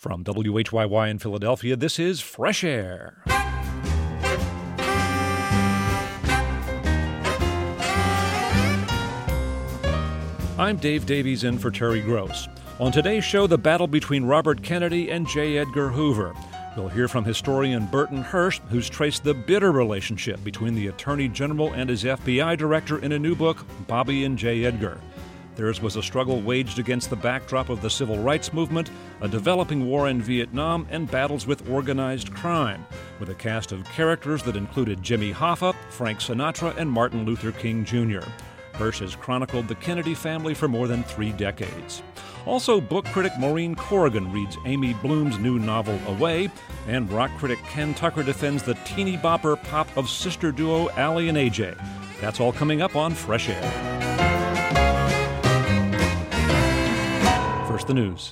From WHYY in Philadelphia, this is Fresh Air. I'm Dave Davies in for Terry Gross. On today's show, the battle between Robert Kennedy and J. Edgar Hoover. We'll hear from historian Burton Hurst, who's traced the bitter relationship between the Attorney General and his FBI director in a new book, Bobby and J. Edgar. Theirs was a struggle waged against the backdrop of the Civil Rights Movement, a developing war in Vietnam, and battles with organized crime, with a cast of characters that included Jimmy Hoffa, Frank Sinatra, and Martin Luther King Jr. Hurst has chronicled the Kennedy family for more than 3 decades. Also, book critic Maureen Corrigan reads Amy Bloom's new novel Away, and rock critic Ken Tucker defends the teeny bopper pop of sister duo Ally and AJ. That's all coming up on Fresh Air. First, the news.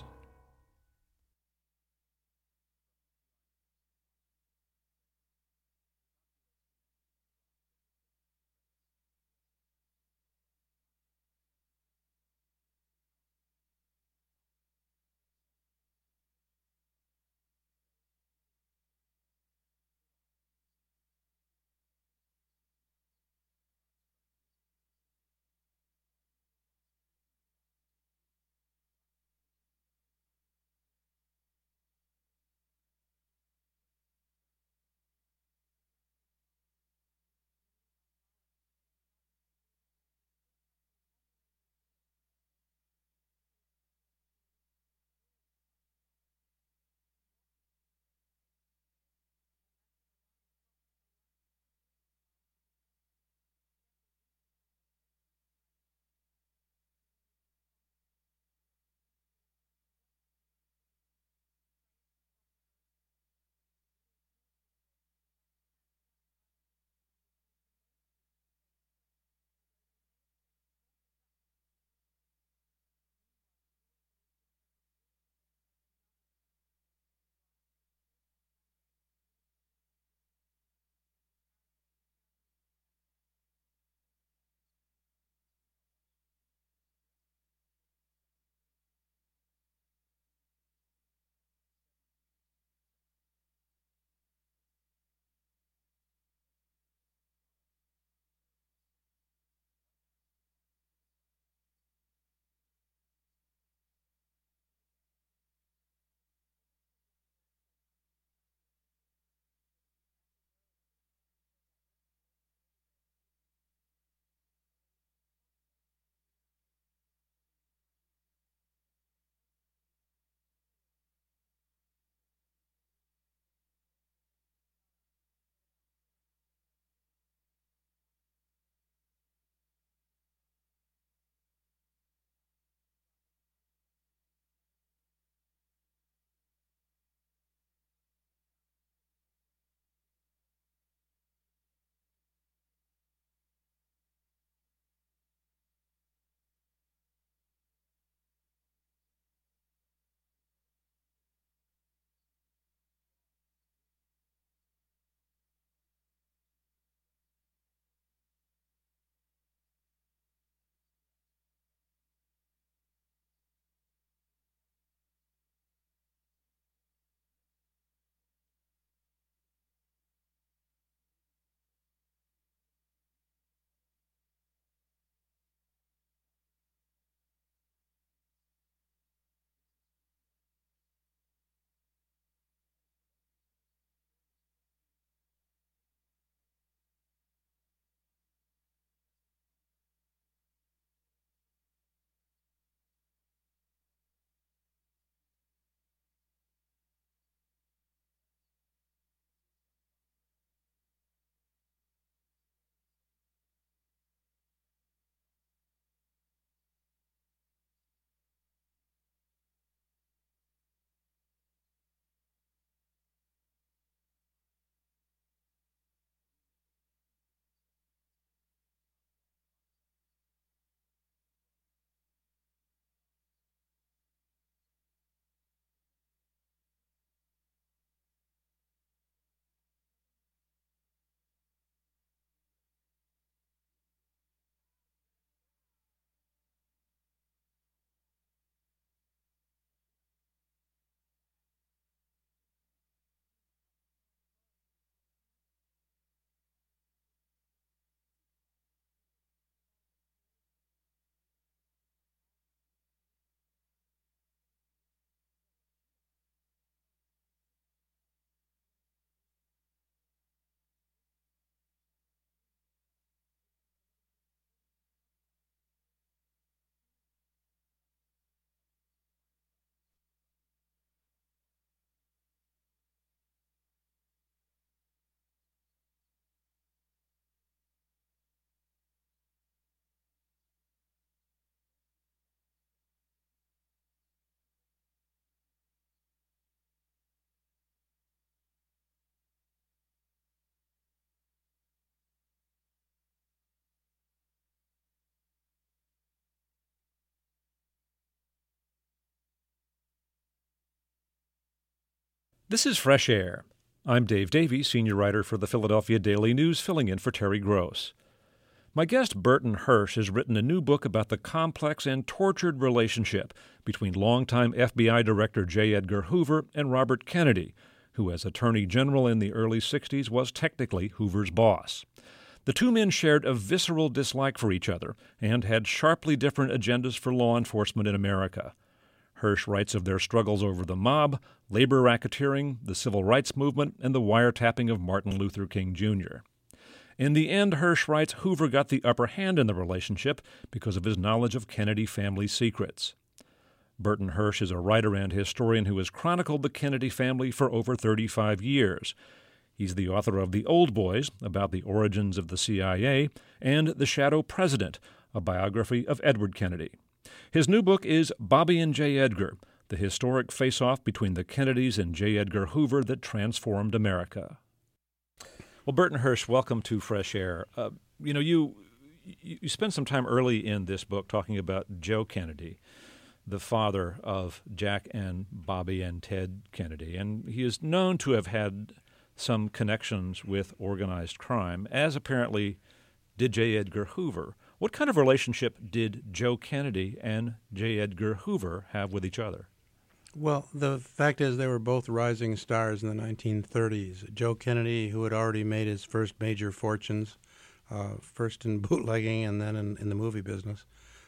This is Fresh Air. I'm Dave Davies, senior writer for the Philadelphia Daily News, filling in for Terry Gross. My guest Burton Hersh has written a new book about the complex and tortured relationship between longtime FBI Director J. Edgar Hoover and Robert Kennedy, who as Attorney General in the early 60s was technically Hoover's boss. The two men shared a visceral dislike for each other and had sharply different agendas for law enforcement in America. Hersh writes of their struggles over the mob, labor racketeering, the civil rights movement, and the wiretapping of Martin Luther King Jr. In the end, Hersh writes Hoover got the upper hand in the relationship because of his knowledge of Kennedy family secrets. Burton Hersh is a writer and historian who has chronicled the Kennedy family for over 35 years. He's the author of The Old Boys, about the origins of the CIA, and The Shadow President, a biography of Edward Kennedy. His new book is Bobby and J. Edgar, the historic face-off between the Kennedys and J. Edgar Hoover that transformed America. Well, Burton Hersh, welcome to Fresh Air. You spent some time early in this book talking about Joe Kennedy, the father of Jack and Bobby and Ted Kennedy, and he is known to have had some connections with organized crime, as apparently did J. Edgar Hoover. What kind of relationship did Joe Kennedy and J. Edgar Hoover have with each other? Well, the fact is they were both rising stars in the 1930s. Joe Kennedy, who had already made his first major fortunes, first in bootlegging and then in the movie business,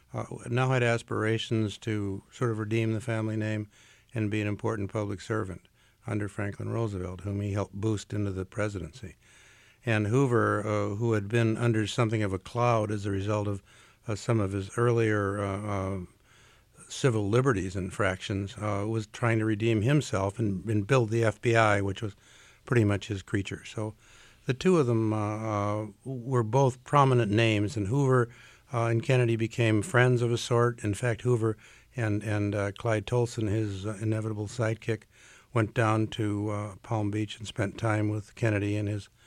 now had aspirations to sort of redeem the family name and be an important public servant under Franklin Roosevelt, whom he helped boost into the presidency. And Hoover, who had been under something of a cloud as a result of some of his earlier civil liberties infractions, was trying to redeem himself and build the FBI, which was pretty much his creature. So the two of them were both prominent names, and Hoover and Kennedy became friends of a sort. In fact, Hoover and Clyde Tolson, his inevitable sidekick, went down to Palm Beach and spent time with Kennedy in his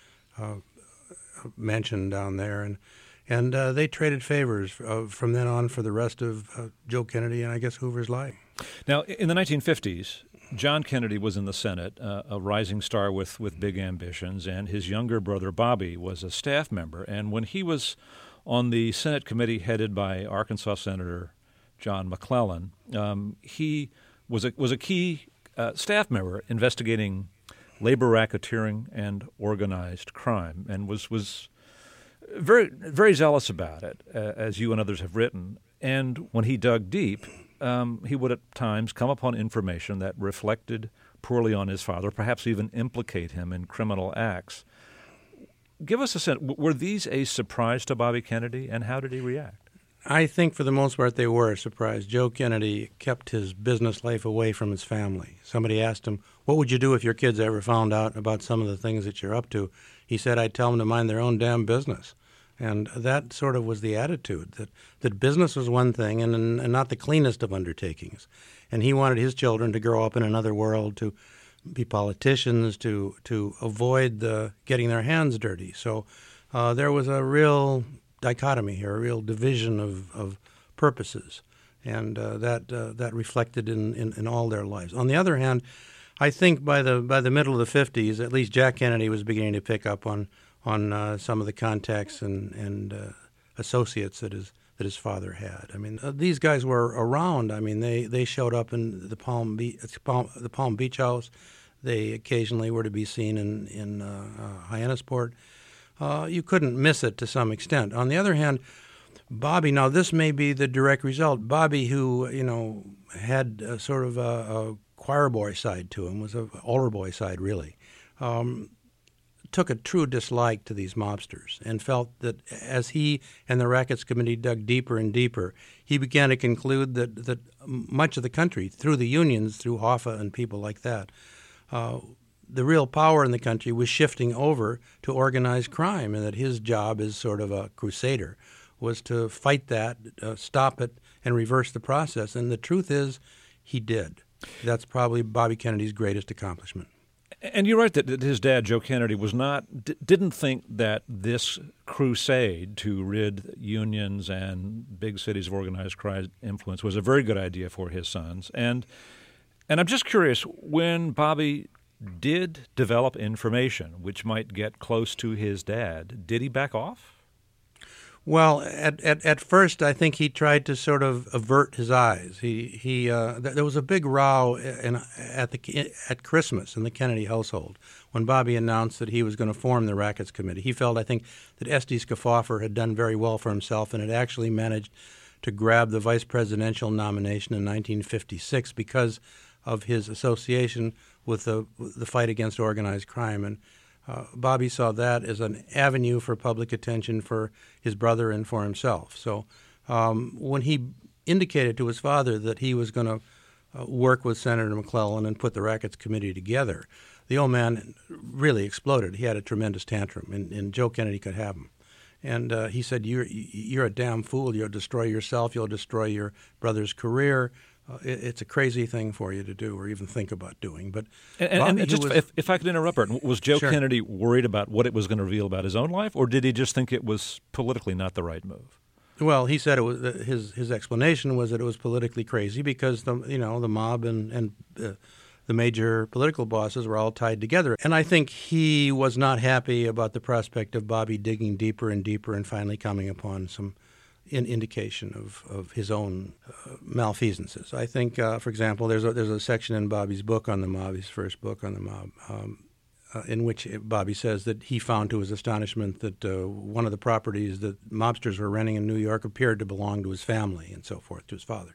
mansion down there, and they traded favors from then on for the rest of Joe Kennedy and I guess Hoover's life. Now, in the 1950s, John Kennedy was in the Senate, a rising star with big ambitions, and his younger brother Bobby was a staff member. And when he was on the Senate committee headed by Arkansas Senator John McClellan, he was a key staff member investigating labor racketeering and organized crime, and was very, very zealous about it, as you and others have written. And when he dug deep, he would at times come upon information that reflected poorly on his father, perhaps even implicate him in criminal acts. Give us a sense, were these a surprise to Bobby Kennedy, and how did he react? I think for the most part they were a surprise. Joe Kennedy kept his business life away from his family. Somebody asked him, what would you do if your kids ever found out about some of the things that you're up to? He said, I'd tell them to mind their own damn business. And that sort of was the attitude, that business was one thing and not the cleanest of undertakings. And he wanted his children to grow up in another world, to be politicians, to avoid getting their hands dirty. So there was a real dichotomy here, a real division of purposes, and that reflected in all their lives. On the other hand, I think by the middle of the 50s, at least Jack Kennedy was beginning to pick up on some of the contacts and associates that his father had. I mean, these guys were around. I mean, they showed up in the Palm Beach house. They occasionally were to be seen in Hyannisport. You couldn't miss it to some extent. On the other hand, Bobby, now this may be the direct result. Bobby, who had sort of a choir boy side to him, was an altar boy side really, took a true dislike to these mobsters and felt that as he and the Rackets Committee dug deeper and deeper, he began to conclude that much of the country, through the unions, through Hoffa and people like that, the real power in the country was shifting over to organized crime, and that his job as sort of a crusader was to fight that, stop it, and reverse the process. And the truth is, he did. That's probably Bobby Kennedy's greatest accomplishment. And you're right that his dad, Joe Kennedy, didn't think that this crusade to rid unions and big cities of organized crime influence was a very good idea for his sons. And I'm just curious, when Bobby did develop information which might get close to his dad. Did he back off? Well, at first, I think he tried to sort of avert his eyes. There was a big row at Christmas in the Kennedy household when Bobby announced that he was going to form the Rackets Committee. He felt, I think, that Esty Skafoffer had done very well for himself and had actually managed to grab the vice presidential nomination in 1956 because of his association with the fight against organized crime. And Bobby saw that as an avenue for public attention for his brother and for himself. So when he indicated to his father that he was going to work with Senator McClellan and put the Rackets Committee together, the old man really exploded. He had a tremendous tantrum, and Joe Kennedy could have him. And he said, you're a damn fool. You'll destroy yourself. You'll destroy your brother's career. It's a crazy thing for you to do or even think about doing. But if I could interrupt, Bert, was Joe Sure. Kennedy worried about what it was going to reveal about his own life, or did he just think it was politically not the right move? Well, he said it was his explanation was that it was politically crazy because the mob and the major political bosses were all tied together. And I think he was not happy about the prospect of Bobby digging deeper and deeper and finally coming upon some indication of his own malfeasances. I think, for example, there's a section in Bobby's book on the mob, his first book on the mob, in which Bobby says that he found to his astonishment that one of the properties that mobsters were renting in New York appeared to belong to his family and so forth, to his father.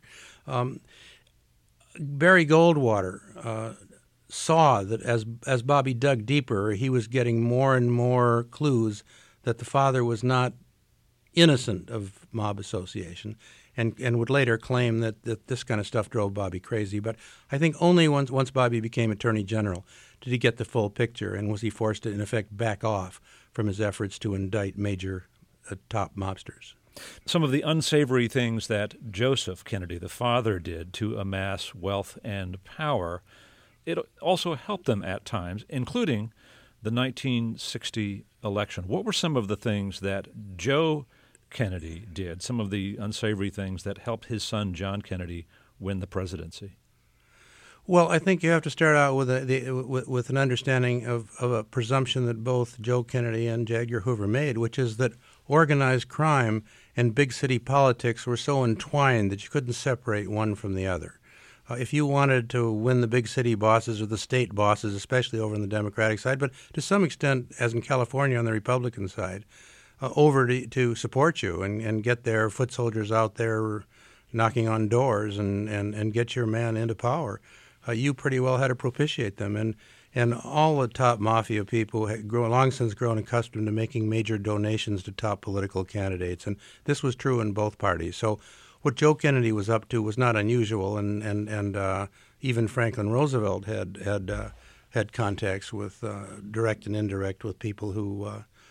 Barry Goldwater saw that as Bobby dug deeper, he was getting more and more clues that the father was not innocent of mob association, and would later claim that this kind of stuff drove Bobby crazy. But I think only once Bobby became Attorney General did he get the full picture, and was he forced to, in effect, back off from his efforts to indict major top mobsters. Some of the unsavory things that Joseph Kennedy, the father, did to amass wealth and power, it also helped them at times, including the 1960 election. What were some of the things that Joe Kennedy did, some of the unsavory things that helped his son John Kennedy win the presidency? Well, I think you have to start out with an understanding of a presumption that both Joe Kennedy and J. Edgar Hoover made, which is that organized crime and big city politics were so entwined that you couldn't separate one from the other. If you wanted to win the big city bosses or the state bosses, especially over on the Democratic side, but to some extent, as in California on the Republican side, over to support you and get their foot soldiers out there knocking on doors and get your man into power, you pretty well had to propitiate them. And all the top mafia people had long since grown accustomed to making major donations to top political candidates, and this was true in both parties. So what Joe Kennedy was up to was not unusual, and even Franklin Roosevelt had contacts with direct and indirect with people who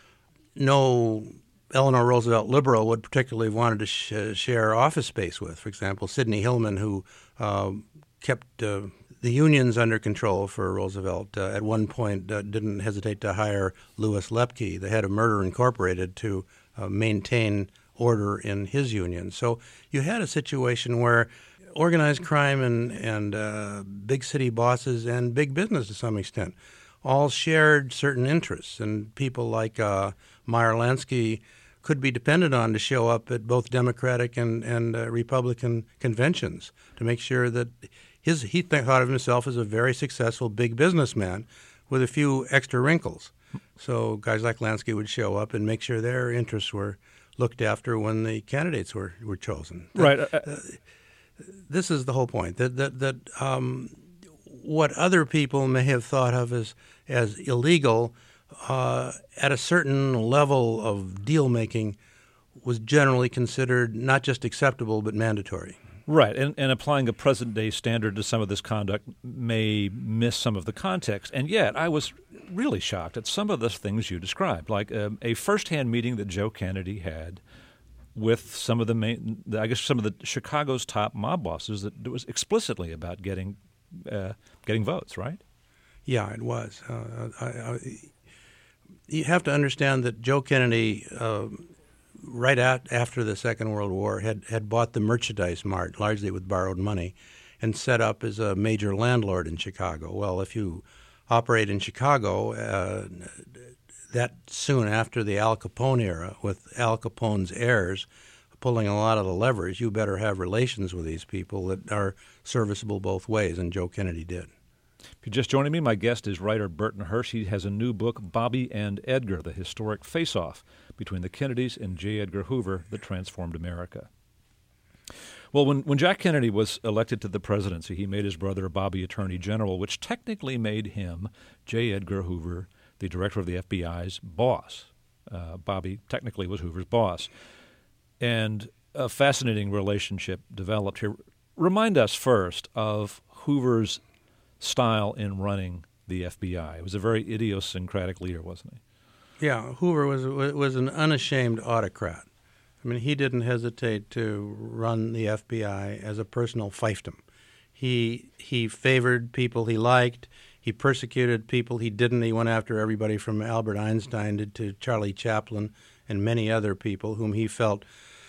no Eleanor Roosevelt liberal would particularly have wanted to share office space with. For example, Sidney Hillman, who kept the unions under control for Roosevelt, at one point didn't hesitate to hire Louis Lepke, the head of Murder Incorporated, to maintain order in his union. So you had a situation where organized crime and big city bosses and big business to some extent all shared certain interests, and people like Meyer Lansky could be depended on to show up at both Democratic and Republican conventions to make sure that he thought of himself as a very successful big businessman with a few extra wrinkles. So guys like Lansky would show up and make sure their interests were looked after when the candidates were chosen. Right. This is the whole point, that what other people may have thought of as illegal at a certain level of deal-making was generally considered not just acceptable but mandatory. Right, and applying a present-day standard to some of this conduct may miss some of the context. And yet, I was really shocked at some of the things you described, like a first-hand meeting that Joe Kennedy had with some of some of the Chicago's top mob bosses that was explicitly about getting votes, right? Yeah, it was. You have to understand that Joe Kennedy, right after the Second World War, had bought the Merchandise Mart, largely with borrowed money, and set up as a major landlord in Chicago. Well, if you operate in Chicago that soon after the Al Capone era, with Al Capone's heirs pulling a lot of the levers. You better have relations with these people that are serviceable both ways, and Joe Kennedy did. If you're just joining me, my guest is writer Burton Hersh. He has a new book, Bobby and Edgar, the historic face-off between the Kennedys and J. Edgar Hoover that transformed America. Well, when Jack Kennedy was elected to the presidency, he made his brother Bobby Attorney General, which technically made him, J. Edgar Hoover, the director of the FBI's boss. Bobby technically was Hoover's boss. And a fascinating relationship developed here. Remind us first of Hoover's style in running the FBI. It was a very idiosyncratic leader, wasn't he? Yeah, Hoover was an unashamed autocrat. I mean, he didn't hesitate to run the FBI as a personal fiefdom. He favored people he liked. He persecuted people he didn't. He went after everybody from Albert Einstein to Charlie Chaplin and many other people whom he felt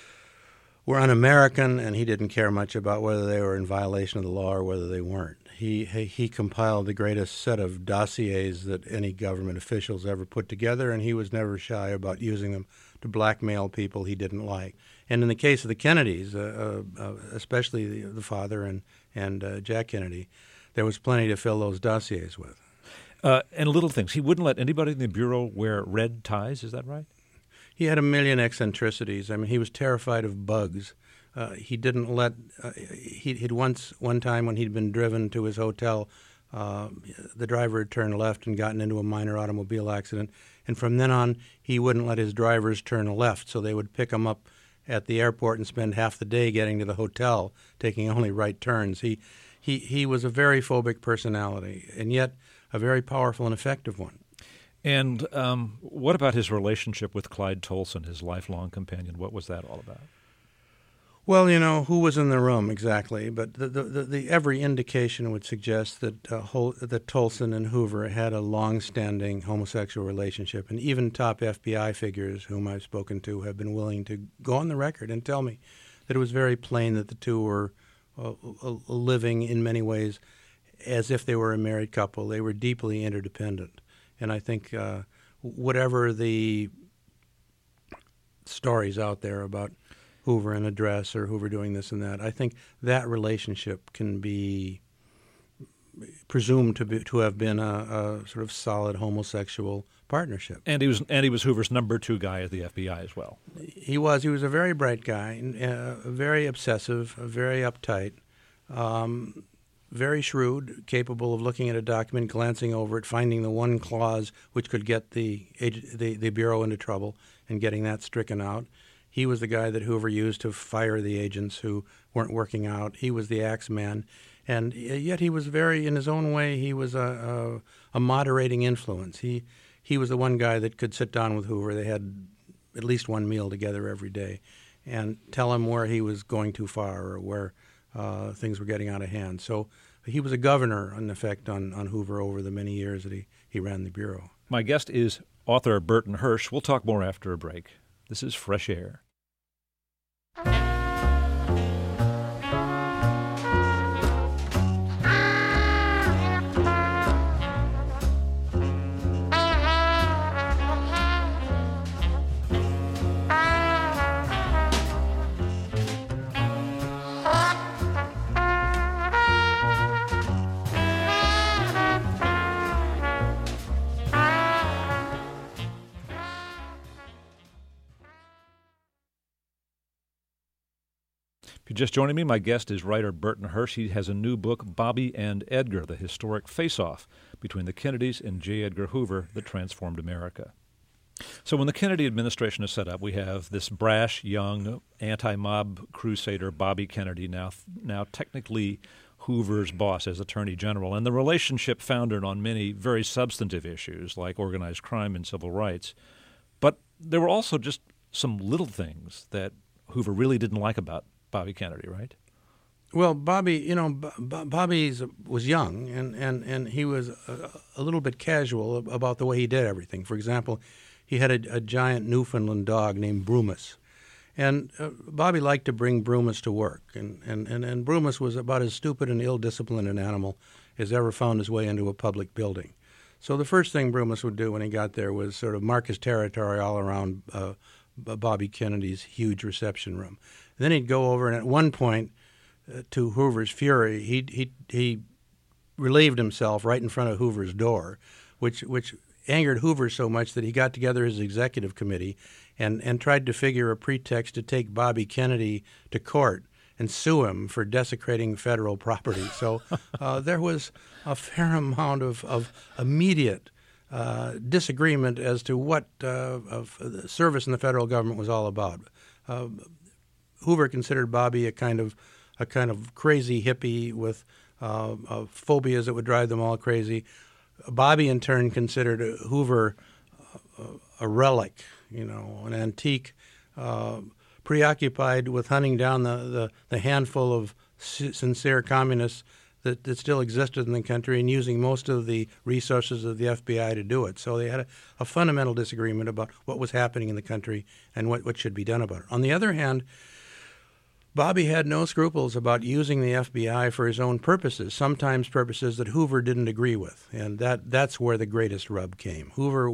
were un-American, and he didn't care much about whether they were in violation of the law or whether they weren't. He compiled the greatest set of dossiers that any government officials ever put together, and he was never shy about using them to blackmail people he didn't like. And in the case of the Kennedys, especially the father and Jack Kennedy, there was plenty to fill those dossiers with. And little things. He wouldn't let anybody in the Bureau wear red ties, is that right? He had a million eccentricities. I mean, he was terrified of bugs. He didn't let. He'd one time when he'd been driven to his hotel, the driver had turned left and gotten into a minor automobile accident, and from then on, he wouldn't let his drivers turn left, so they would pick him up at the airport and spend half the day getting to the hotel, taking only right turns. He was a very phobic personality, and yet a very powerful and effective one. And what about his relationship with Clyde Tolson, his lifelong companion? What was that all about? Well, who was in the room exactly, but the every indication would suggest that that Tolson and Hoover had a long-standing homosexual relationship, and even top FBI figures whom I've spoken to have been willing to go on the record and tell me that it was very plain that the two were living in many ways as if they were a married couple. They were deeply interdependent. And I think whatever the stories out there about Hoover in a dress or Hoover doing this and that, I think that relationship can be presumed to have been a sort of solid homosexual partnership. And he was Hoover's number 2 guy at the FBI as well. He was a very bright guy, very obsessive, very uptight. Very shrewd, capable of looking at a document, glancing over it, finding the one clause which could get the Bureau into trouble and getting that stricken out. He was the guy that Hoover used to fire the agents who weren't working out. He was the axe man. And yet he was very, in his own way, he was a moderating influence. He was the one guy that could sit down with Hoover. They had at least one meal together every day and tell him where he was going too far or where things were getting out of hand. So he was a governor, in effect, on Hoover over the many years that he ran the Bureau. My guest is author Burton Hersh. We'll talk more after a break. This is Fresh Air. If you're just joining me, my guest is writer Burton Hersh. He has a new book, Bobby and Edgar, the historic face-off between the Kennedys and J. Edgar Hoover that transformed America. So when the Kennedy administration is set up, we have this brash, young, anti-mob crusader, Bobby Kennedy, now technically Hoover's boss as Attorney General, and the relationship founded on many very substantive issues like organized crime and civil rights. But there were also just some little things that Hoover really didn't like about Bobby Kennedy, right? Well, Bobby, Bobby was young, and he was a little bit casual about the way he did everything. For example, he had a giant Newfoundland dog named Brumus. And Bobby liked to bring Brumus to work. And Brumus was about as stupid and ill-disciplined an animal as ever found his way into a public building. So the first thing Broomis would do when he got there was sort of mark his territory all around Bobby Kennedy's huge reception room. Then he'd go over, and at one point, to Hoover's fury, he relieved himself right in front of Hoover's door, which angered Hoover so much that he got together his executive committee and tried to figure a pretext to take Bobby Kennedy to court and sue him for desecrating federal property. So there was a fair amount of immediate disagreement as to what of the service in the federal government was all about. Hoover considered Bobby a kind of crazy hippie with phobias that would drive them all crazy. Bobby, in turn, considered Hoover a relic, an antique, preoccupied with hunting down the handful of sincere communists that still existed in the country and using most of the resources of the FBI to do it. So they had a fundamental disagreement about what was happening in the country and what should be done about it. On the other hand, Bobby had no scruples about using the FBI for his own purposes, sometimes purposes that Hoover didn't agree with, and that's where the greatest rub came. Hoover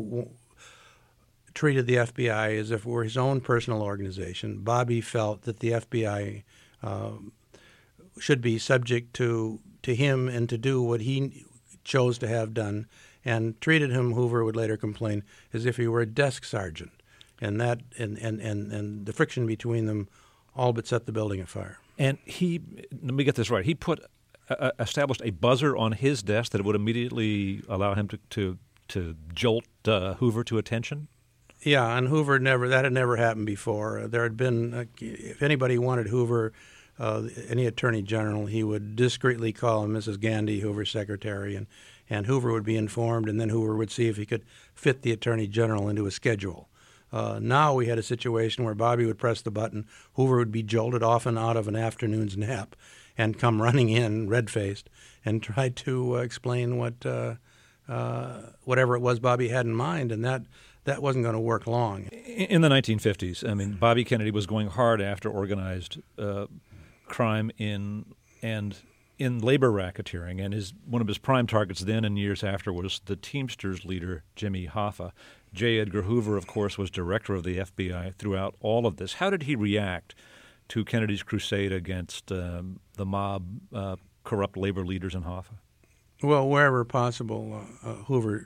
treated the FBI as if it were his own personal organization. Bobby felt that the FBI should be subject to him and to do what he chose to have done, and treated him, Hoover would later complain, as if he were a desk sergeant, and that and the friction between them all but set the building afire. And let me get this right, he established a buzzer on his desk that would immediately allow him to jolt Hoover to attention? Yeah, and that had never happened before. There had been, if anybody wanted Hoover, any attorney general, he would discreetly call Mrs. Gandy, Hoover's secretary, and Hoover would be informed, and then Hoover would see if he could fit the attorney general into a schedule. Now we had a situation where Bobby would press the button, Hoover would be jolted often out of an afternoon's nap and come running in, red-faced, and try to explain whatever it was Bobby had in mind, and that wasn't going to work long. In the 1950s, Bobby Kennedy was going hard after organized crime in labor racketeering, and one of his prime targets then and years after was the Teamsters leader, Jimmy Hoffa. J. Edgar Hoover, of course, was director of the FBI throughout all of this. How did he react to Kennedy's crusade against the mob, corrupt labor leaders in Hoffa? Well, wherever possible, Hoover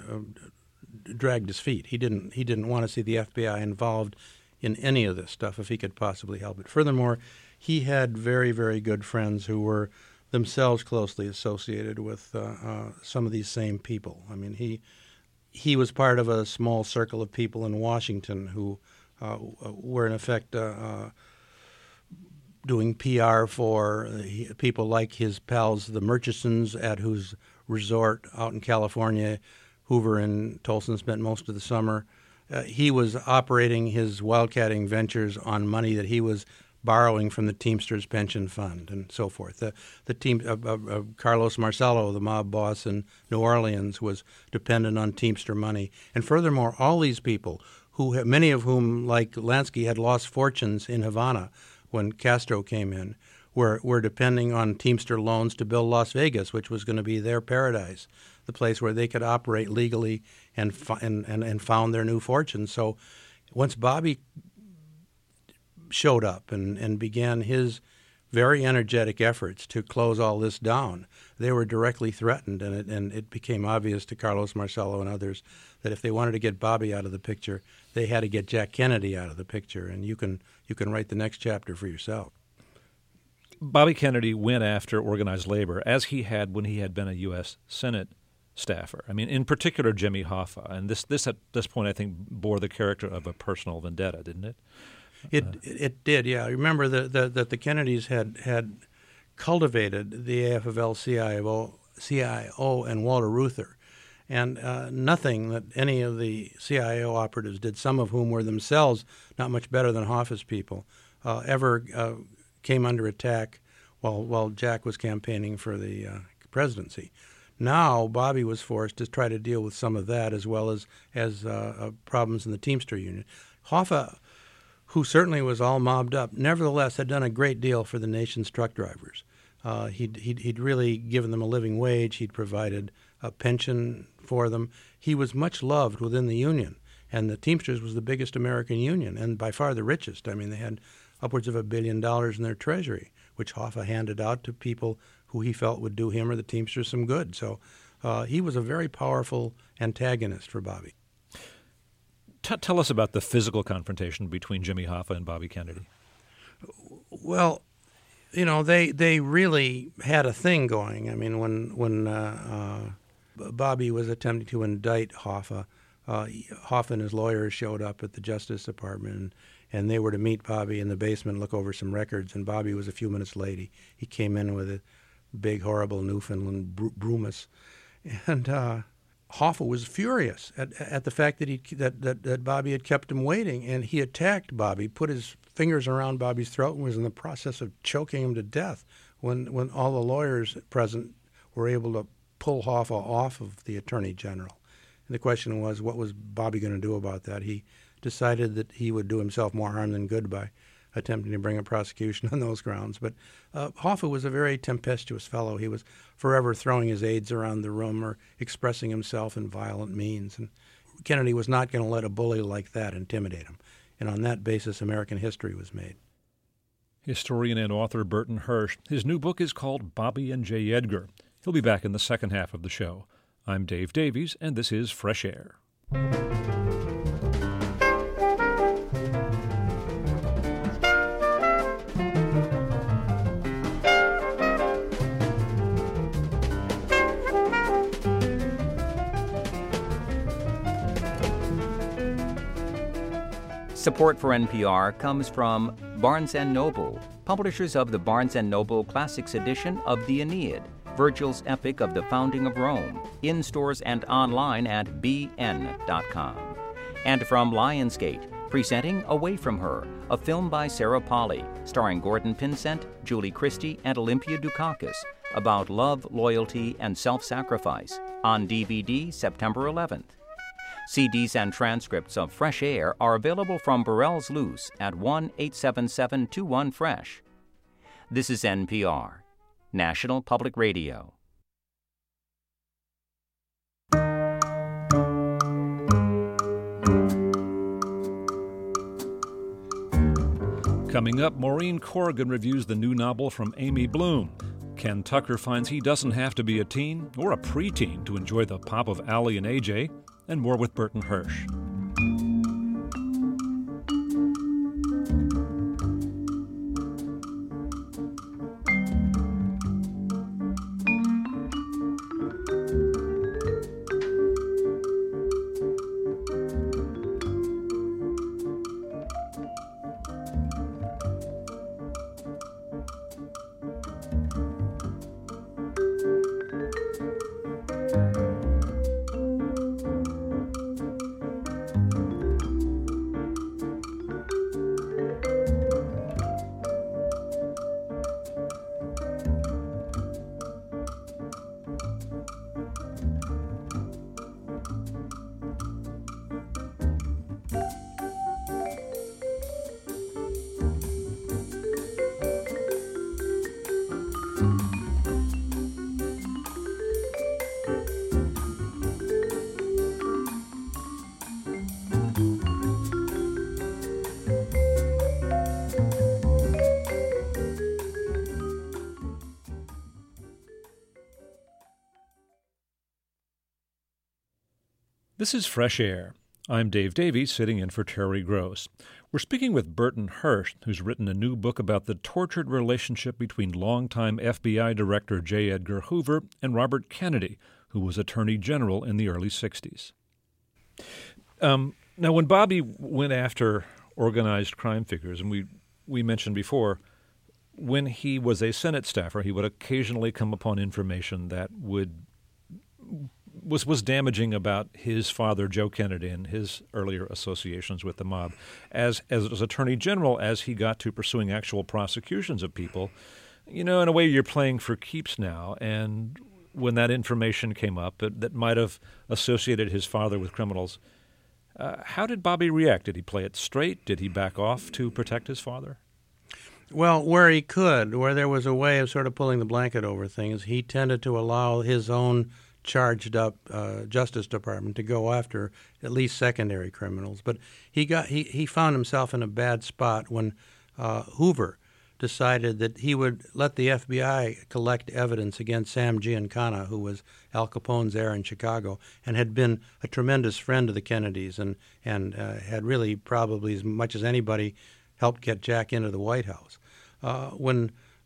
dragged his feet. He didn't want to see the FBI involved in any of this stuff if he could possibly help it. Furthermore, he had very, very good friends who were themselves closely associated with some of these same people. He was part of a small circle of people in Washington who were in effect doing PR for people like his pals, the Murchisons, at whose resort out in California Hoover and Tolson spent most of the summer. He was operating his wildcatting ventures on money that he was borrowing from the Teamsters pension fund and so forth. The team, Carlos Marcello, the mob boss in New Orleans, was dependent on Teamster money. And furthermore, all these people, many of whom, like Lansky, had lost fortunes in Havana when Castro came in, were depending on Teamster loans to build Las Vegas, which was going to be their paradise, the place where they could operate legally and found their new fortunes. So once Bobby showed up and began his very energetic efforts to close all this down, they were directly threatened, and it became obvious to Carlos Marcello and others that if they wanted to get Bobby out of the picture, they had to get Jack Kennedy out of the picture, and you can write the next chapter for yourself. Bobby Kennedy went after organized labor, as he had when he had been a U.S. Senate staffer. In particular, Jimmy Hoffa, and this at this point, I think, bore the character of a personal vendetta, didn't it? It did, yeah. Remember that the Kennedys had cultivated the AFL-CIO and Walter Reuther, and nothing that any of the CIO operatives did, some of whom were themselves not much better than Hoffa's people, ever came under attack while Jack was campaigning for the presidency. Now Bobby was forced to try to deal with some of that as well as problems in the Teamster Union. Hoffa, who certainly was all mobbed up, nevertheless had done a great deal for the nation's truck drivers. He'd really given them a living wage. He'd provided a pension for them. He was much loved within the union, and the Teamsters was the biggest American union and by far the richest. I mean, they had upwards of $1 billion in their treasury, which Hoffa handed out to people who he felt would do him or the Teamsters some good. So he was a very powerful antagonist for Bobby. Tell us about the physical confrontation between Jimmy Hoffa and Bobby Kennedy. Well, you know, they really had a thing going. I mean, when Bobby was attempting to indict Hoffa, Hoffa and his lawyers showed up at the Justice Department, and they were to meet Bobby in the basement and look over some records, and Bobby was a few minutes late. He came in with a big, horrible Newfoundland Brumus, and Hoffa was furious at the fact that Bobby had kept him waiting, and he attacked Bobby, put his fingers around Bobby's throat, and was in the process of choking him to death when all the lawyers present were able to pull Hoffa off of the Attorney General. And the question was, what was Bobby going to do about that? He decided that he would do himself more harm than good by attempting to bring a prosecution on those grounds. But Hoffa was a very tempestuous fellow. He was forever throwing his aides around the room or expressing himself in violent means. And Kennedy was not going to let a bully like that intimidate him. And on that basis, American history was made. Historian and author Burton Hersh. His new book is called Bobby and J. Edgar. He'll be back in the second half of the show. I'm Dave Davies, and this is Fresh Air. Support for NPR comes from Barnes & Noble, publishers of the Barnes & Noble Classics edition of the Aeneid, Virgil's epic of the founding of Rome, in stores and online at bn.com. And from Lionsgate, presenting Away From Her, a film by Sarah Polley, starring Gordon Pinsent, Julie Christie, and Olympia Dukakis, about love, loyalty, and self-sacrifice, on DVD September 11th. CDs and transcripts of Fresh Air are available from Burrell's Loose at 1-877-21-FRESH. This is NPR, National Public Radio. Coming up, Maureen Corrigan reviews the new novel from Amy Bloom. Ken Tucker finds he doesn't have to be a teen or a preteen to enjoy the pop of Allie and AJ, and more with Burton Hersh. This is Fresh Air. I'm Dave Davies, sitting in for Terry Gross. We're speaking with Burton Hersh, who's written a new book about the tortured relationship between longtime FBI Director J. Edgar Hoover and Robert Kennedy, who was Attorney General in the early 60s. Now, when Bobby went after organized crime figures, and we mentioned before, when he was a Senate staffer, he would occasionally come upon information that was damaging about his father, Joe Kennedy, and his earlier associations with the mob. As Attorney General, as he got to pursuing actual prosecutions of people, you know, in a way you're playing for keeps now. And when that information came up that might have associated his father with criminals, how did Bobby react? Did he play it straight? Did he back off to protect his father? Well, where he could, where there was a way of sort of pulling the blanket over things, he tended to allow his own charged up Justice Department to go after at least secondary criminals. But he found himself in a bad spot when Hoover decided that he would let the FBI collect evidence against Sam Giancana, who was Al Capone's heir in Chicago and had been a tremendous friend of the Kennedys and had really probably as much as anybody helped get Jack into the White House. When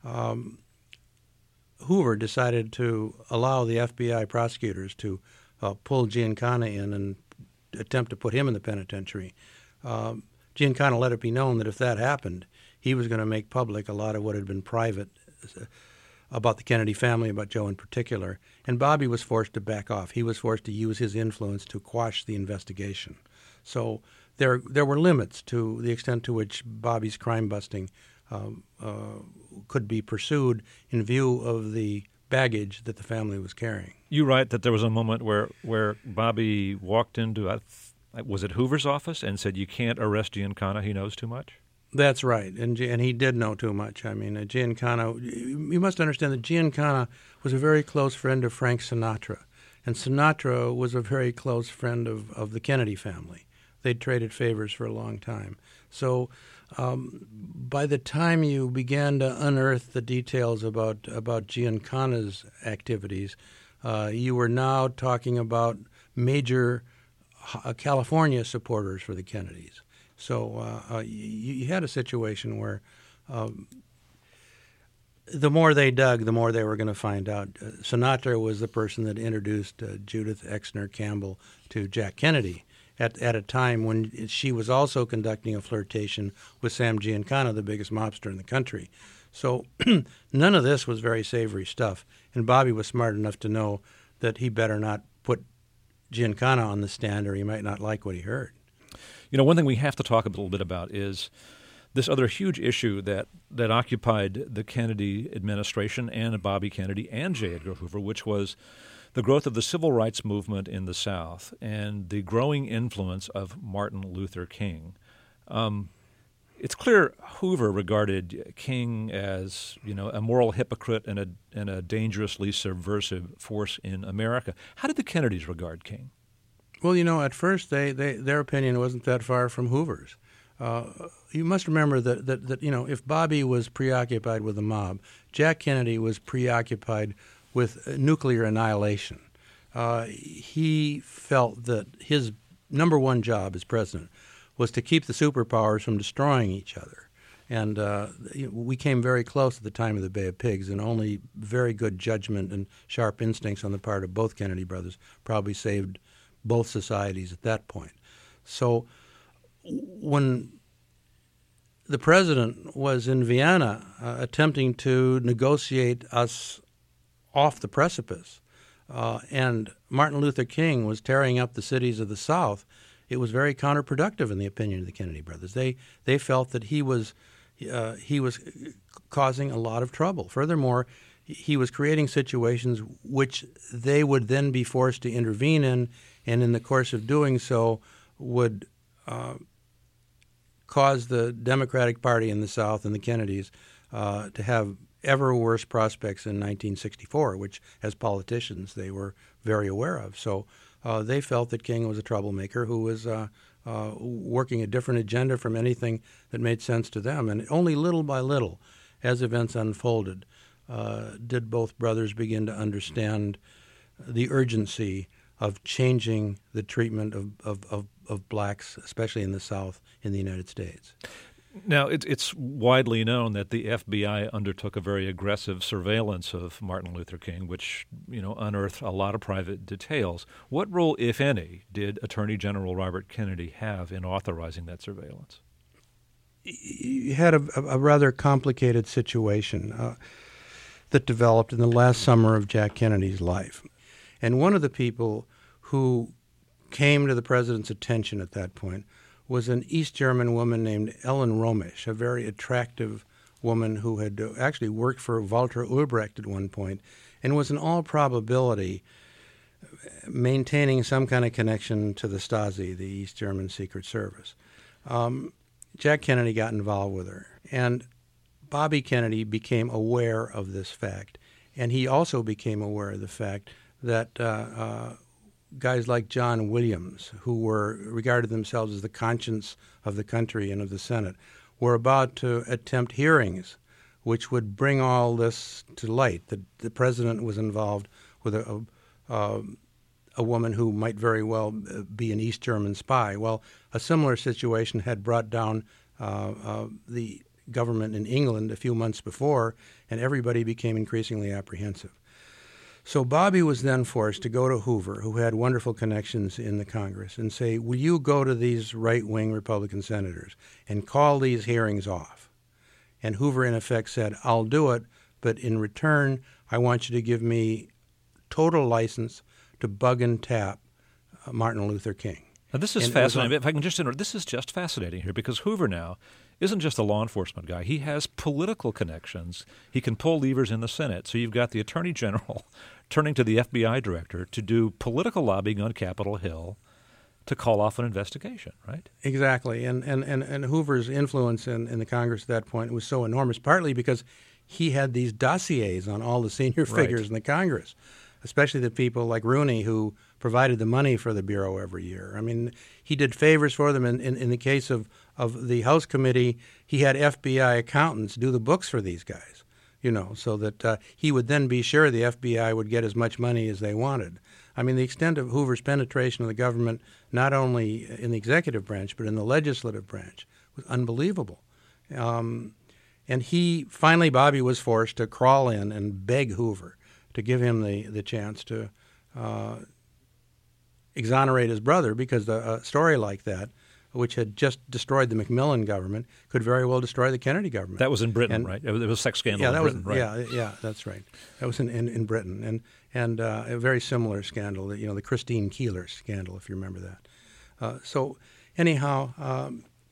Hoover decided to allow the FBI prosecutors to pull Giancana in and attempt to put him in the penitentiary, Giancana let it be known that if that happened, he was going to make public a lot of what had been private about the Kennedy family, about Joe in particular. And Bobby was forced to back off. He was forced to use his influence to quash the investigation. So there were limits to the extent to which Bobby's crime busting could be pursued in view of the baggage that the family was carrying. You write that there was a moment where Bobby walked into, was it Hoover's office, and said, "You can't arrest Giancana, he knows too much"? That's right, and he did know too much. I mean, Giancana, you must understand that Giancana was a very close friend of Frank Sinatra, and Sinatra was a very close friend of the Kennedy family. They'd traded favors for a long time. So by the time you began to unearth the details about Giancana's activities, you were now talking about major California supporters for the Kennedys. So you had a situation where the more they dug, the more they were going to find out. Sinatra was the person that introduced Judith Exner Campbell to Jack Kennedy at a time when she was also conducting a flirtation with Sam Giancana, the biggest mobster in the country. So none of this was very savory stuff, and Bobby was smart enough to know that he better not put Giancana on the stand or he might not like what he heard. You know, one thing we have to talk a little bit about is this other huge issue that occupied the Kennedy administration and Bobby Kennedy and J. Edgar Hoover, which was the growth of the civil rights movement in the South and the growing influence of Martin Luther King. It's clear Hoover regarded King as, a moral hypocrite and a dangerously subversive force in America. How did the Kennedys regard King? Well, at first their opinion wasn't that far from Hoover's. You must remember that if Bobby was preoccupied with the mob, Jack Kennedy was preoccupied with nuclear annihilation. He felt that his number one job as president was to keep the superpowers from destroying each other. And we came very close at the time of the Bay of Pigs, and only very good judgment and sharp instincts on the part of both Kennedy brothers probably saved both societies at that point. So when the president was in Vienna attempting to negotiate us off the precipice, and Martin Luther King was tearing up the cities of the South, it was very counterproductive in the opinion of the Kennedy brothers. They felt that he was causing a lot of trouble. Furthermore, he was creating situations which they would then be forced to intervene in, and in the course of doing so would cause the Democratic Party in the South and the Kennedys to have ever worse prospects in 1964, which as politicians they were very aware of. So they felt that King was a troublemaker who was working a different agenda from anything that made sense to them. And only little by little, as events unfolded, did both brothers begin to understand the urgency of changing the treatment of blacks, especially in the South, in the United States. Now, it's widely known that the FBI undertook a very aggressive surveillance of Martin Luther King, which, unearthed a lot of private details. What role, if any, did Attorney General Robert Kennedy have in authorizing that surveillance? You had a rather complicated situation that developed in the last summer of Jack Kennedy's life. And one of the people who came to the president's attention at that point was an East German woman named Ellen Romisch, a very attractive woman who had actually worked for Walter Ulbricht at one point and was in all probability maintaining some kind of connection to the Stasi, the East German Secret Service. Jack Kennedy got involved with her, and Bobby Kennedy became aware of this fact, and he also became aware of the fact that guys like John Williams, who regarded themselves as the conscience of the country and of the Senate, were about to attempt hearings which would bring all this to light. The president was involved with a woman who might very well be an East German spy. Well, a similar situation had brought down the government in England a few months before, and everybody became increasingly apprehensive. So Bobby was then forced to go to Hoover, who had wonderful connections in the Congress, and say, will you go to these right-wing Republican senators and call these hearings off? And Hoover, in effect, said, I'll do it, but in return, I want you to give me total license to bug and tap Martin Luther King. Now, this is fascinating. If I can just interrupt, this is just fascinating here, because Hoover now isn't just a law enforcement guy. He has political connections. He can pull levers in the Senate. So you've got the Attorney General turning to the FBI director to do political lobbying on Capitol Hill to call off an investigation, right? Exactly. And Hoover's influence in the Congress at that point was so enormous, partly because he had these dossiers on all the senior figures in the Congress, especially the people like Rooney, who provided the money for the Bureau every year. I mean, he did favors for them. In the case of the House Committee, he had FBI accountants do the books for these guys, so that he would then be sure the FBI would get as much money as they wanted. I mean, the extent of Hoover's penetration of the government, not only in the executive branch, but in the legislative branch, was unbelievable. And Bobby was forced to crawl in and beg Hoover to give him the chance to exonerate his brother, because a story like that, which had just destroyed the Macmillan government, could very well destroy the Kennedy government. That was in Britain, right? It was a sex scandal in Britain, right? Yeah, that's right. That was in Britain, and a very similar scandal, the Christine Keeler scandal, if you remember that. So anyhow,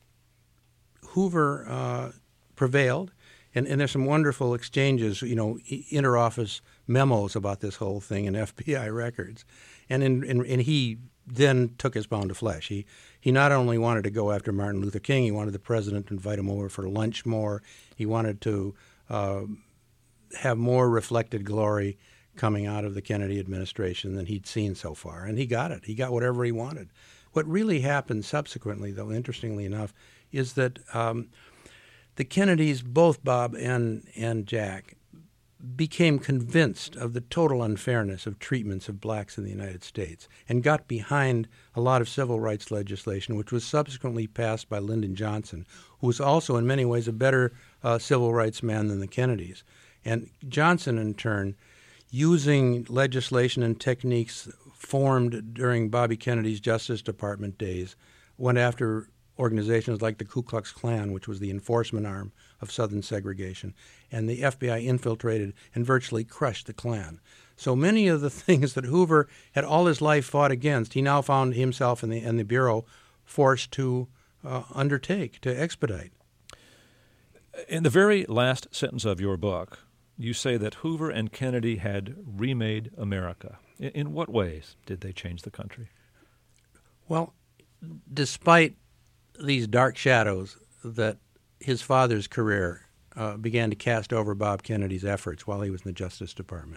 Hoover prevailed, and there's some wonderful exchanges, interoffice memos about this whole thing in FBI records, and he then took his pound of flesh. He not only wanted to go after Martin Luther King, he wanted the president to invite him over for lunch more. He wanted to have more reflected glory coming out of the Kennedy administration than he'd seen so far, and he got it. He got whatever he wanted. What really happened subsequently, though, interestingly enough, is that the Kennedys, both Bob and Jack, became convinced of the total unfairness of treatments of blacks in the United States and got behind a lot of civil rights legislation, which was subsequently passed by Lyndon Johnson, who was also in many ways a better civil rights man than the Kennedys. And Johnson, in turn, using legislation and techniques formed during Bobby Kennedy's Justice Department days, went after organizations like the Ku Klux Klan, which was the enforcement arm of Southern segregation, and the FBI infiltrated and virtually crushed the Klan. So many of the things that Hoover had all his life fought against, he now found himself and the Bureau forced to undertake, to expedite. In the very last sentence of your book, you say that Hoover and Kennedy had remade America. In what ways did they change the country? Well, despite these dark shadows that his father's career began to cast over Bob Kennedy's efforts while he was in the Justice Department,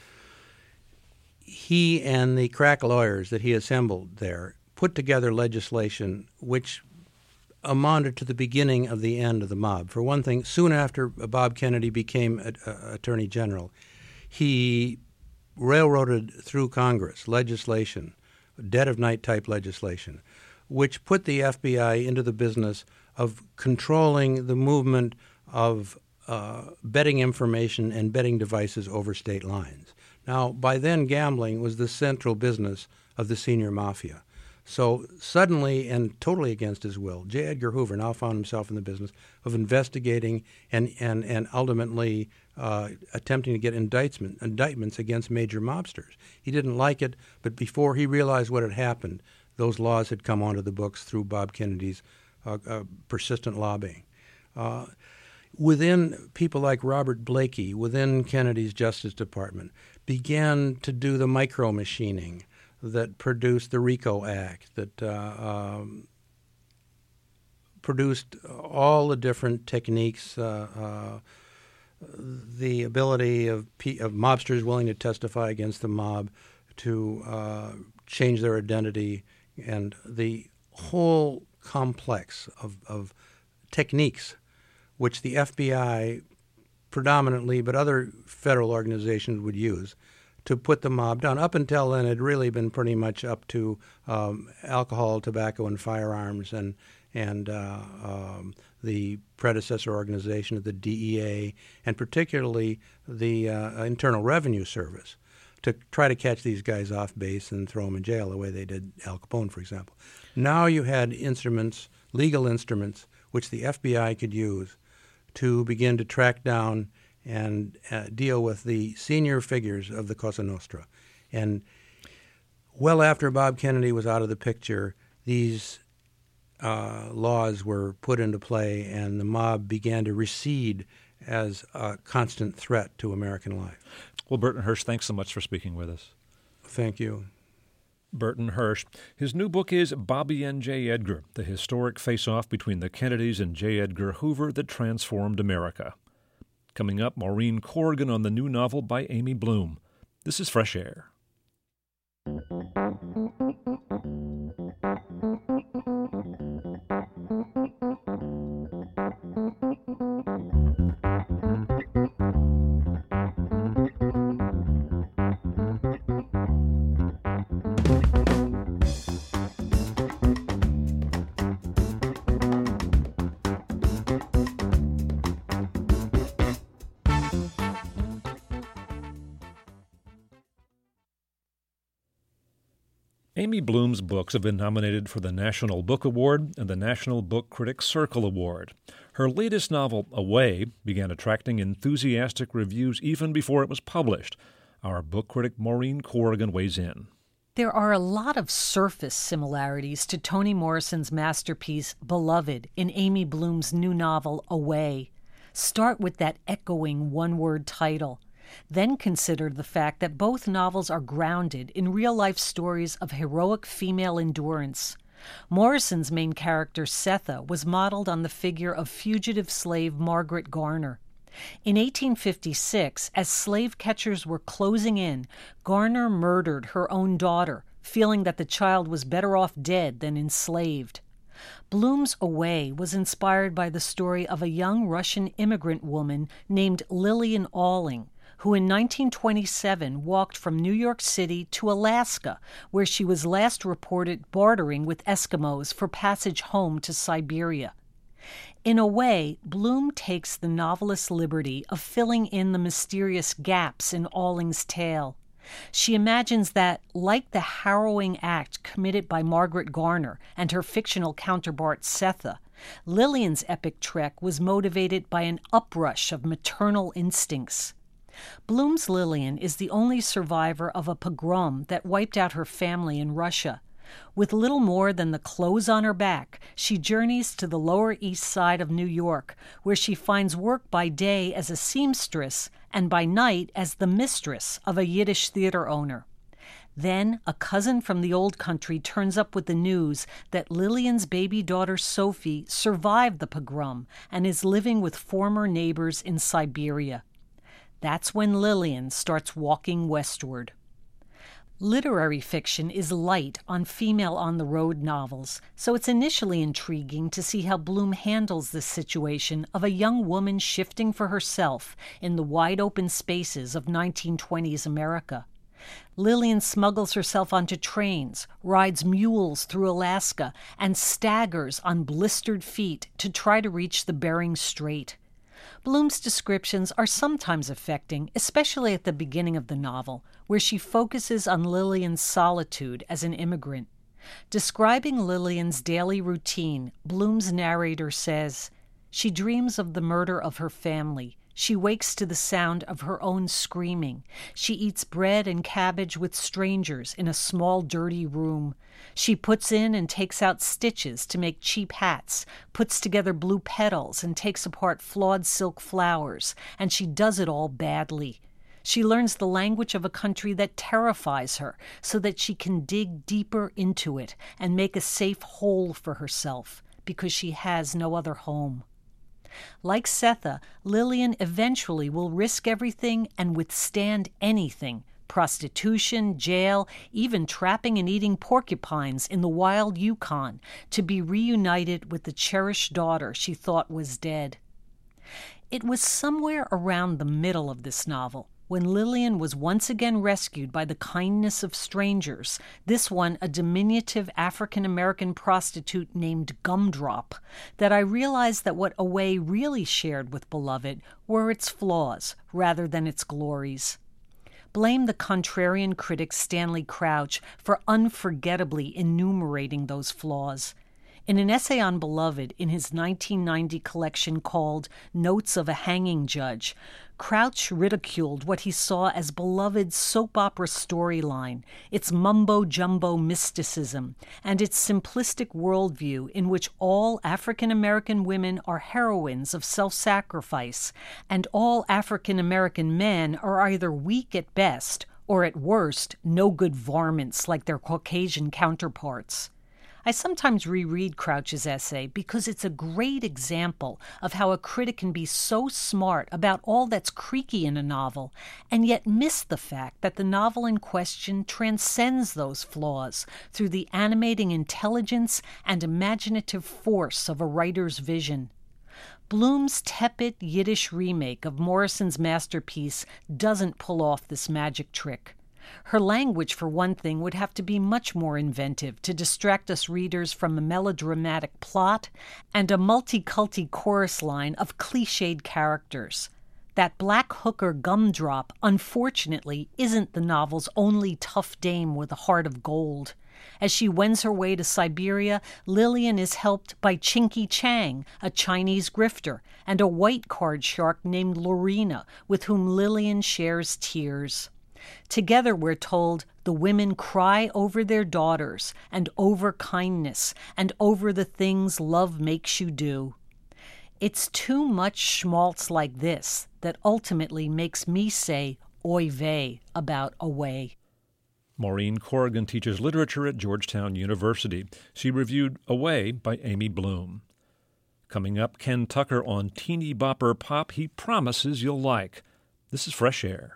he and the crack lawyers that he assembled there put together legislation which amounted to the beginning of the end of the mob. For one thing, soon after Bob Kennedy became Attorney General, he railroaded through Congress legislation, dead-of-night type legislation, which put the FBI into the business of controlling the movement of betting information and betting devices over state lines. Now, by then, gambling was the central business of the senior mafia. So suddenly and totally against his will, J. Edgar Hoover now found himself in the business of investigating and ultimately attempting to get indictments against major mobsters. He didn't like it, but before he realized what had happened, those laws had come onto the books through Bob Kennedy's persistent lobbying. Within people like Robert Blakey, within Kennedy's Justice Department, began to do the micro-machining that produced the RICO Act, that produced all the different techniques, the ability of mobsters willing to testify against the mob to change their identity, and the whole complex of techniques which the FBI predominantly, but other federal organizations would use to put the mob down. Up until then, it had really been pretty much up to alcohol, tobacco, and firearms, and the predecessor organization of the DEA, and particularly the Internal Revenue Service, to try to catch these guys off base and throw them in jail the way they did Al Capone, for example. Now you had instruments, legal instruments, which the FBI could use to begin to track down and deal with the senior figures of the Cosa Nostra. And well after Bob Kennedy was out of the picture, these laws were put into play, and the mob began to recede as a constant threat to American life. Well, Burton Hirsch, thanks so much for speaking with us. Thank you. Burton Hirsch. His new book is Bobby and J. Edgar, the historic face-off between the Kennedys and J. Edgar Hoover that transformed America. Coming up, Maureen Corrigan on the new novel by Amy Bloom. This is Fresh Air. Amy Bloom's books have been nominated for the National Book Award and the National Book Critics Circle Award. Her latest novel, Away, began attracting enthusiastic reviews even before it was published. Our book critic Maureen Corrigan weighs in. There are a lot of surface similarities to Toni Morrison's masterpiece, Beloved, in Amy Bloom's new novel, Away. Start with that echoing one-word title. Then consider the fact that both novels are grounded in real-life stories of heroic female endurance. Morrison's main character, Sethe, was modeled on the figure of fugitive slave Margaret Garner. In 1856, as slave catchers were closing in, Garner murdered her own daughter, feeling that the child was better off dead than enslaved. Bloom's Away was inspired by the story of a young Russian immigrant woman named Lillian Alling, who in 1927 walked from New York City to Alaska, where she was last reported bartering with Eskimos for passage home to Siberia. In Away, Bloom takes the novelist's liberty of filling in the mysterious gaps in Alling's tale. She imagines that, like the harrowing act committed by Margaret Garner and her fictional counterpart Sethe, Lillian's epic trek was motivated by an uprush of maternal instincts. Bloom's Lillian is the only survivor of a pogrom that wiped out her family in Russia. With little more than the clothes on her back, she journeys to the Lower East Side of New York, where she finds work by day as a seamstress and by night as the mistress of a Yiddish theater owner. Then a cousin from the old country turns up with the news that Lillian's baby daughter Sophie survived the pogrom and is living with former neighbors in Siberia. That's when Lillian starts walking westward. Literary fiction is light on female on-the-road novels, so it's initially intriguing to see how Bloom handles this situation of a young woman shifting for herself in the wide-open spaces of 1920s America. Lillian smuggles herself onto trains, rides mules through Alaska, and staggers on blistered feet to try to reach the Bering Strait. Bloom's descriptions are sometimes affecting, especially at the beginning of the novel, where she focuses on Lillian's solitude as an immigrant. Describing Lillian's daily routine, Bloom's narrator says, "She dreams of the murder of her family. She wakes to the sound of her own screaming. She eats bread and cabbage with strangers in a small, dirty room. She puts in and takes out stitches to make cheap hats, puts together blue petals and takes apart flawed silk flowers, and she does it all badly. She learns the language of a country that terrifies her so that she can dig deeper into it and make a safe hole for herself because she has no other home." Like Sethe, Lillian eventually will risk everything and withstand anything prostitution, jail, even trapping and eating porcupines in the wild Yukon to be reunited with the cherished daughter she thought was dead. It was somewhere around the middle of this novel, when Lillian was once again rescued by the kindness of strangers, this one a diminutive African-American prostitute named Gumdrop, that I realized that what Away really shared with Beloved were its flaws rather than its glories. Blame the contrarian critic Stanley Crouch for unforgettably enumerating those flaws. In an essay on Beloved in his 1990 collection called Notes of a Hanging Judge, Crouch ridiculed what he saw as Beloved's soap opera storyline, its mumbo-jumbo mysticism, and its simplistic worldview in which all African-American women are heroines of self-sacrifice, and all African-American men are either weak at best or at worst no-good varmints like their Caucasian counterparts. I sometimes reread Crouch's essay because it's a great example of how a critic can be so smart about all that's creaky in a novel and yet miss the fact that the novel in question transcends those flaws through the animating intelligence and imaginative force of a writer's vision. Bloom's tepid Yiddish remake of Morrison's masterpiece doesn't pull off this magic trick. Her language, for one thing, would have to be much more inventive to distract us readers from a melodramatic plot and a multi-culti chorus line of cliched characters. That black hooker Gumdrop, unfortunately, isn't the novel's only tough dame with a heart of gold. As she wends her way to Siberia, Lillian is helped by Chinky Chang, a Chinese grifter, and a white card shark named Lorena, with whom Lillian shares tears. Together, we're told, the women cry over their daughters and over kindness and over the things love makes you do. It's too much schmaltz like this that ultimately makes me say oy vey about Away. Maureen Corrigan teaches literature at Georgetown University. She reviewed Away by Amy Bloom. Coming up, Ken Tucker on teeny bopper pop he promises you'll like. This is Fresh Air.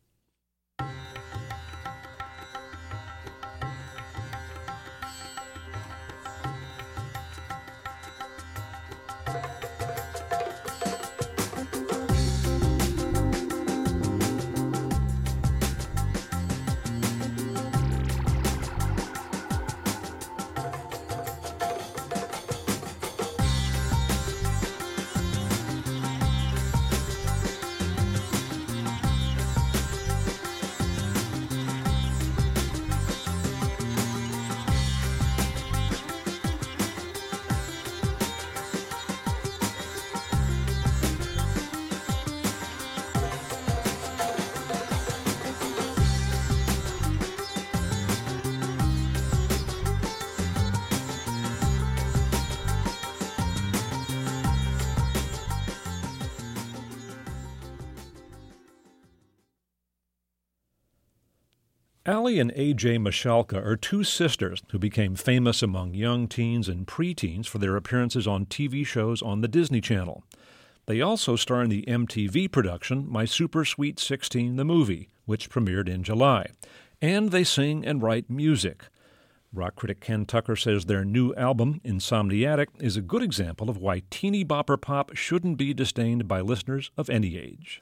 Allie and A.J. Michalka are two sisters who became famous among young teens and preteens for their appearances on TV shows on the Disney Channel. They also star in the MTV production My Super Sweet 16 the Movie, which premiered in July. And they sing and write music. Rock critic Ken Tucker says their new album, Insomniatic, is a good example of why teeny bopper pop shouldn't be disdained by listeners of any age.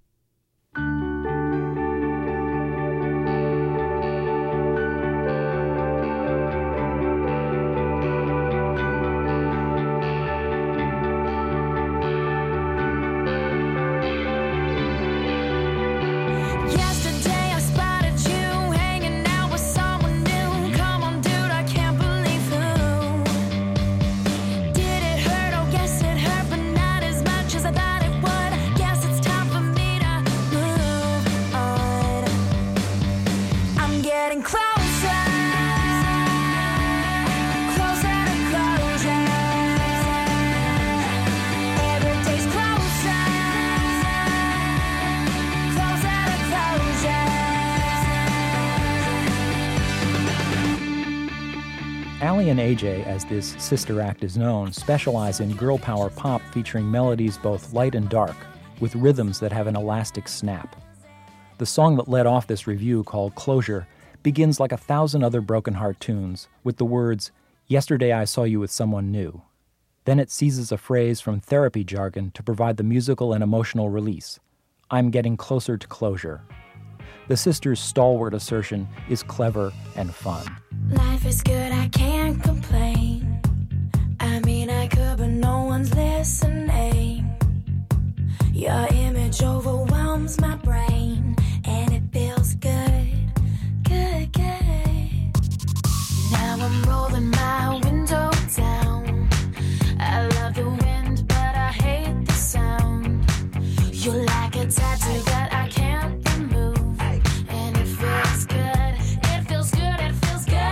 Allie and AJ, as this sister act is known, specialize in girl power pop featuring melodies both light and dark, with rhythms that have an elastic snap. The song that led off this review, called Closure, begins like 1,000 other Broken Heart tunes, with the words, "Yesterday I saw you with someone new." Then it seizes a phrase from therapy jargon to provide the musical and emotional release. "I'm getting closer to closure." The sisters' stalwart assertion is clever and fun. Life is good, I can't complain. I mean, I could, but no one's listening. Your image overwhelms my brain, and it feels good, good, good. Now I'm rolling my window down. I love the wind, but I hate the sound. You're like a tattoo that I can't remove, and it feels good, it feels good, it feels good.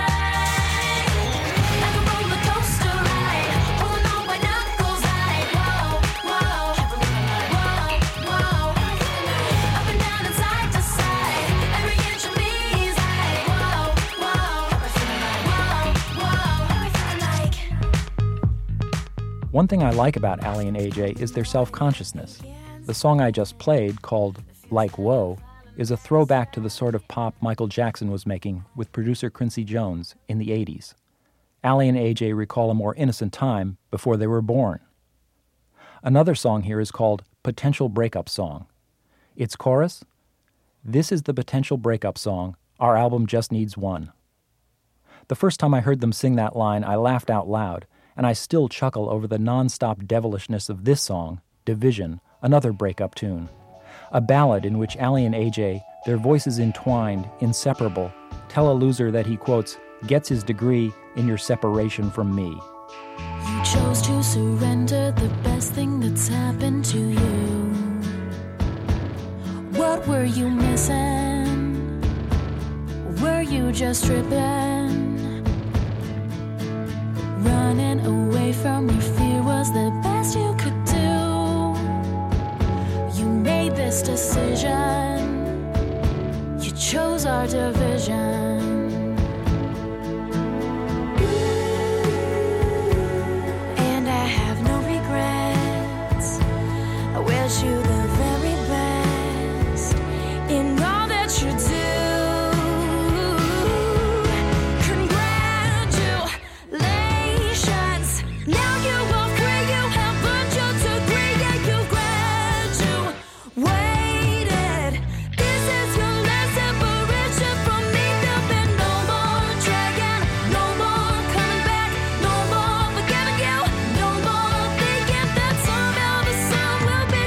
Like a roller coaster ride, pulling on my knuckles high. Whoa, whoa, whoa, whoa. Up and down and side to side, every inch of me is high. Whoa, whoa, whoa, whoa. One thing I like about Aly and AJ is their self-consciousness. The song I just played, called Like Whoa, is a throwback to the sort of pop Michael Jackson was making with producer Quincy Jones in the 80s. Aly and AJ recall a more innocent time before they were born. Another song here is called Potential Breakup Song. Its chorus, "This is the potential breakup song. Our album just needs one." The first time I heard them sing that line, I laughed out loud, and I still chuckle over the non-stop devilishness of this song, Division, another breakup tune. A ballad in which Aly and AJ, their voices entwined, inseparable, tell a loser that he, quotes, "gets his degree in your separation from me." You chose to surrender the best thing that's happened to you. What were you missing? Were you just tripping? Running away from your fear was the best you could do. You made this decision. You chose our division. And I have no regrets. I wish you the very best in all that you do. Congratulations, now you are free. You have earned your degree. Yeah, you graduated. This is your last separation from me. There'll be no more dragging, no more coming back, no more forgiving you, no more thinking that somehow the sun will be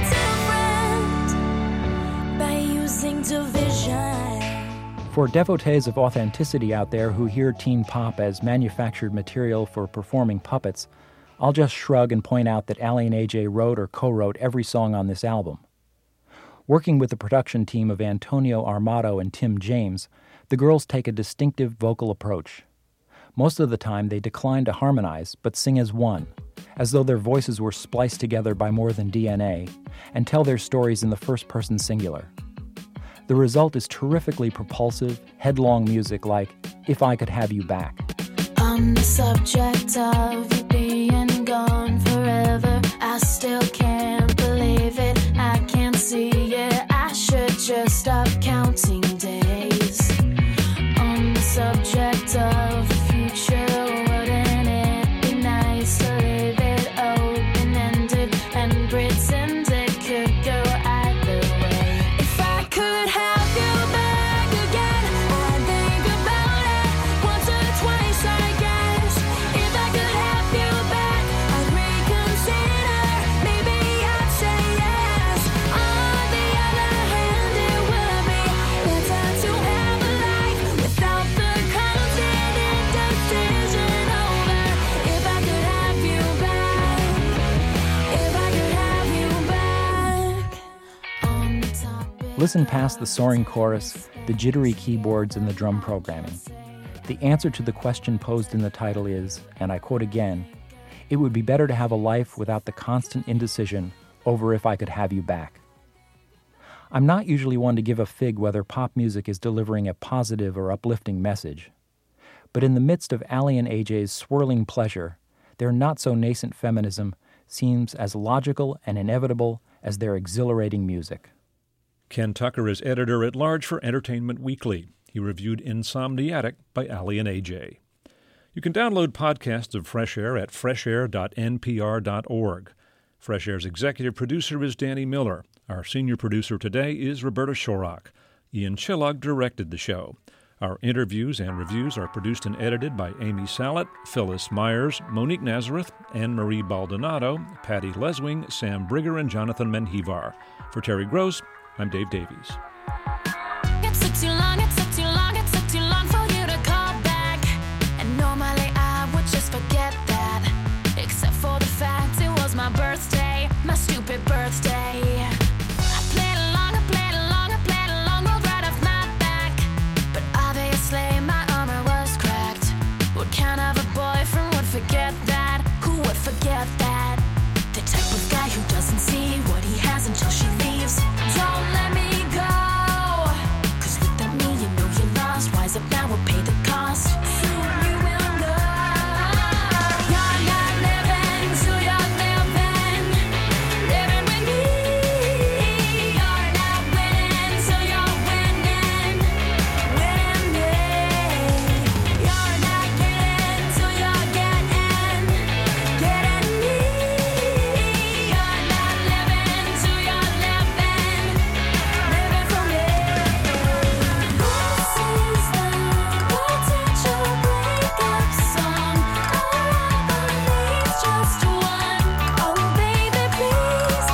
different by using division. For devotees of authenticity out there who hear teen pop as manufactured material for performing puppets, I'll just shrug and point out that Aly and AJ wrote or co-wrote every song on this album. Working with the production team of Antonio Armato and Tim James, the girls take a distinctive vocal approach. Most of the time they decline to harmonize, but sing as one, as though their voices were spliced together by more than DNA, and tell their stories in the first-person singular. The result is terrifically propulsive, headlong music like If I Could Have You Back. On the subject of you being gone forever, I still can't believe it. I can't see it. I should just stop counting days. On the subject of the future, wouldn't it be nice to leave it open-ended and pretend it could go either way? If I could have you back again, I'd think about it once or twice, I guess. If I could have you back, I'd reconsider. Maybe I'd say yes. On the other hand, it would be better to have a life without the constant indecision over. If I could have you back, if I could have you back. On the topic. Listen past the soaring chorus, the jittery keyboards, and the drum programming. The answer to the question posed in the title is, and I quote again, "It would be better to have a life without the constant indecision over if I could have you back." I'm not usually one to give a fig whether pop music is delivering a positive or uplifting message. But in the midst of Aly and AJ's swirling pleasure, their not-so-nascent feminism seems as logical and inevitable as their exhilarating music. Ken Tucker is editor-at-large for Entertainment Weekly. He reviewed Insomniatic by Ali and AJ. You can download podcasts of Fresh Air at freshair.npr.org. Fresh Air's executive producer is Danny Miller. Our senior producer today is Roberta Shorrock. Ian Chillag directed the show. Our interviews and reviews are produced and edited by Amy Sallet, Phyllis Myers, Monique Nazareth, Anne-Marie Baldonado, Patty Leswing, Sam Brigger, and Jonathan Menjivar. For Terry Gross, I'm Dave Davies. It took too long for you to call back. And normally I would just forget that. Except for the fact it was my birthday, my stupid birthday. I played along, rolled right off my back. But obviously my armor was cracked. What kind of a boyfriend would forget that? Who would forget that? The type of guy who doesn't see what he has until she leaves. Don't let me go. Cause without me you know you're lost. Wise up now, we'll pay the cost. Soon you will know. You're not living till you're living. Living with me. You're not winning till you're winning. Winning me. You're not getting till you're getting. Getting me. You're not living till you're living. Living for me. This is the potential breakup song. All I believe just one. Oh baby, please.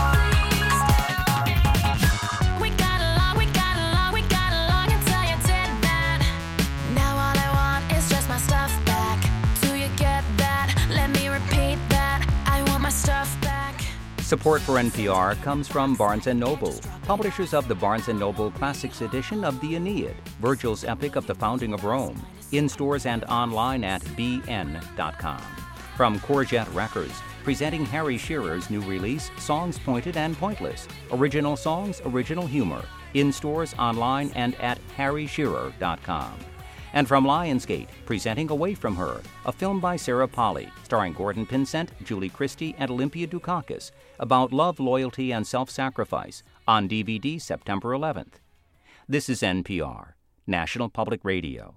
We got along until you did that. Now all I want is just my stuff back. Do you get that? Let me repeat that. I want my stuff back. Support for NPR comes from Barnes & Noble, publishers of the Barnes & Noble Classics edition of the Aeneid, Virgil's epic of the founding of Rome, in stores and online at bn.com. From Courgette Records, presenting Harry Shearer's new release, Songs Pointed and Pointless, original songs, original humor, in stores, online, and at harryshearer.com. And from Lionsgate, presenting Away From Her, a film by Sarah Polley, starring Gordon Pinsent, Julie Christie, and Olympia Dukakis, about love, loyalty, and self-sacrifice, on DVD September 11th. This is NPR, National Public Radio.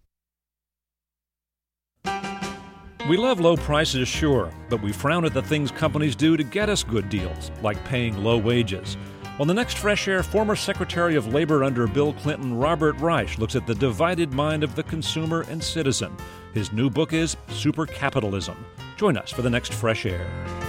We love low prices, sure, but we frown at the things companies do to get us good deals, like paying low wages. On the next Fresh Air, former Secretary of Labor under Bill Clinton, Robert Reich, looks at the divided mind of the consumer and citizen. His new book is Supercapitalism. Join us for the next Fresh Air.